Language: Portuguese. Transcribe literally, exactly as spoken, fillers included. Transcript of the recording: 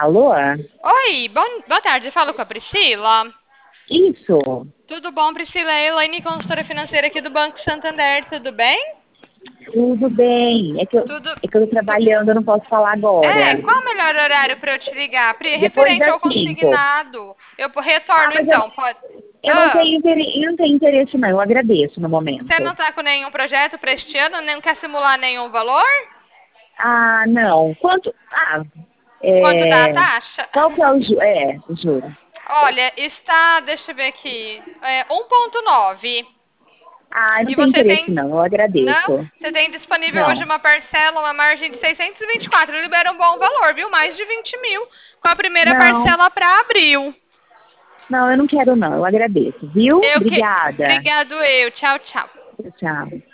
Alô? Oi, bom, boa tarde. Falo com a Priscila. Isso. Tudo bom, Priscila? É a Elaine, consultora financeira aqui do Banco Santander. Tudo bem? Tudo bem. É que eu, Tudo. é que eu tô tu- trabalhando, eu não posso falar É, agora. qual o melhor horário para eu te ligar? Pri, Depois referente das ao cinco. consignado. Eu Ah, retorno mas eu, então, pode. eu não Ah, tenho interesse, eu não tenho interesse não, eu agradeço no você não momento. tá com nenhum projeto para este ano? Nem quer simular nenhum valor? Ah, não. Quanto? Ah, Quanto dá a é... taxa? Qual que é o ju... É, o juro. Olha, está, deixa eu ver aqui, é um ponto nove. Ah, eu não E tenho você interesse tem. não, eu Não? agradeço. Você tem disponível hoje Não. uma parcela, uma margem de seiscentos e vinte e quatro. Libera um bom valor, viu? Mais de vinte mil com a primeira Não. parcela para abril. Não, eu não quero não, eu agradeço, viu? Eu que. Obrigada. Obrigado, eu. Tchau, tchau. Tchau.